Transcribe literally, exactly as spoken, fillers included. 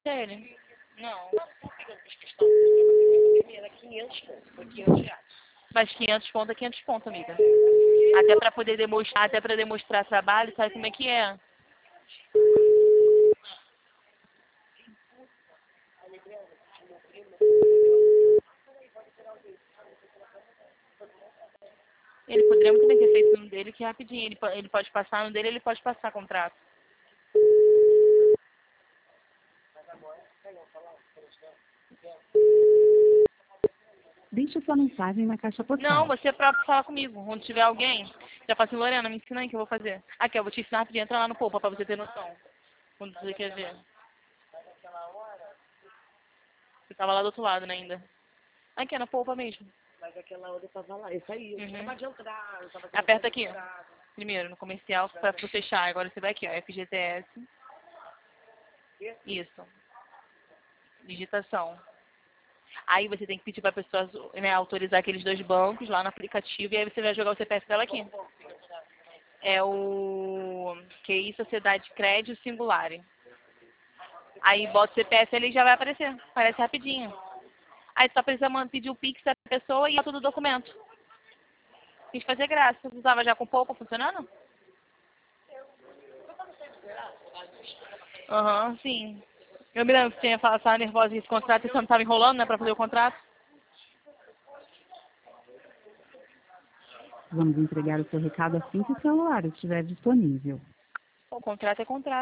pra ele. Não. Por que eu fiz questão? Porque era quinhentos pontos. Foi quinhentos reais. Mas quinhentos pontos é quinhentos pontos, amiga. Até pra poder demonstrar, até pra demonstrar trabalho, sabe como é que é? Ele poderia muito bem ter feito no dele, que é rapidinho. Ele, po- ele pode passar no dele, ele pode passar contrato. Deixe sua mensagem na caixa postal. Não, você próprio fala comigo. Quando tiver alguém, já fala assim, Lorena, me ensina aí que eu vou fazer. Aqui, eu vou te ensinar rapidinho, entra lá no Poupa pra você ter noção. Quando você quer ver. Você tava lá do outro lado, né, ainda. Aqui, é na Poupa mesmo. Mas aquela hora eu tava lá. Isso aí, eu Uhum. tava de entrar. Eu tava Aperta aqui, ó. entrada. Primeiro, no comercial, pra pra fechar. Agora você vai aqui, ó, F G T S. Isso. Digitação. Aí você tem que pedir pra pessoa, né, autorizar aqueles dois bancos lá no aplicativo e aí você vai jogar o C P F dela aqui. É o Q I Sociedade Crédito Singular. Aí bota o C P F ali e já vai aparecer. Aparece rapidinho. Aí só precisa man- pedir o Pix da pessoa e é tudo o documento. Quis fazer graça. Você estava já com pouco funcionando? Aham, sim. Eu me lembro que você tinha falado que estava nervosa nesse contrato e você não estava enrolando, né, pra fazer o contrato. Vamos entregar o seu recado assim que o celular estiver disponível. O contrato é contrato.